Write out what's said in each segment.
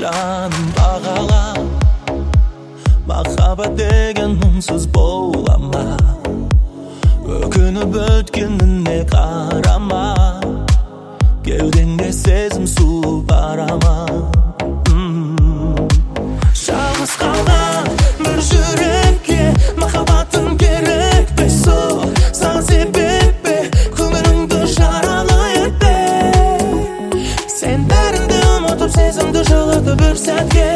жаным бағала, махаббат деген мұңсыз бола ма? Өкініп өткеніне қарама, кеудеңде сезім су бара ма? Жалғыз қалған бір жүрекке махаббатың керек пе сол? Сан себеп пе көңіліңді жаралы етпе? Сен бәрінді ұмытып сезімді жылытып бір сәтке.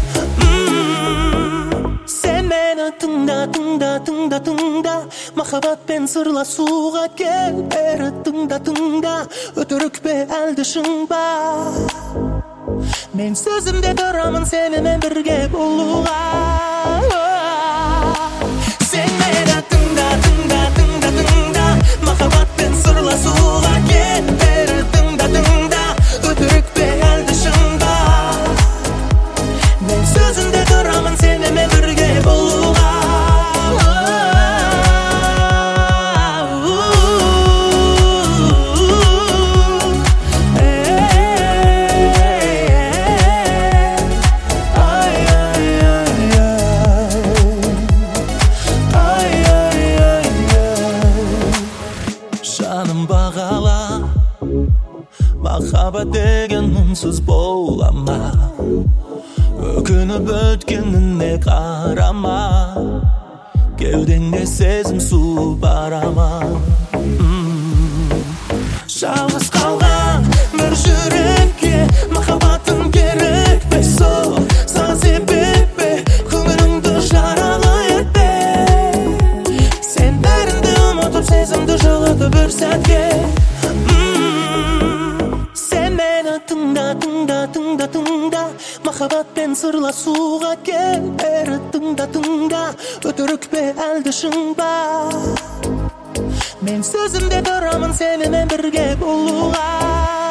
Сен мені тыңда, махаббатпен сырласуға кел. Бері тыңда, өтірік пе әлде шын ба? Мен сөзімде тұрамын сенімен бірге болуға. Сен мені тыңда, махаббатпен сырласуға кел. Бері тыңда, өтірік пе әлде шын ба? Мен сөзімде тұрамын сенімен бірге болуға. Жаным бағала, махаббат деген мұңсыз бола ма? Өкініп өткеніне қарама, кеудеңде сезім су бара ма? Жалғыз қалған бір жүрекке махаббатың керек пе сол? Сан себеп пе көңіліңді жаралы етпе? Сен бәрінді ұмытып сезімді жылытып бір сәтке. Сен мені тыңда, махаббатпен сырласуға кел. Бері тыңда, өтірік пе әлде шын ба? Мен сөзімде тұрамын сенімен бірге болуға.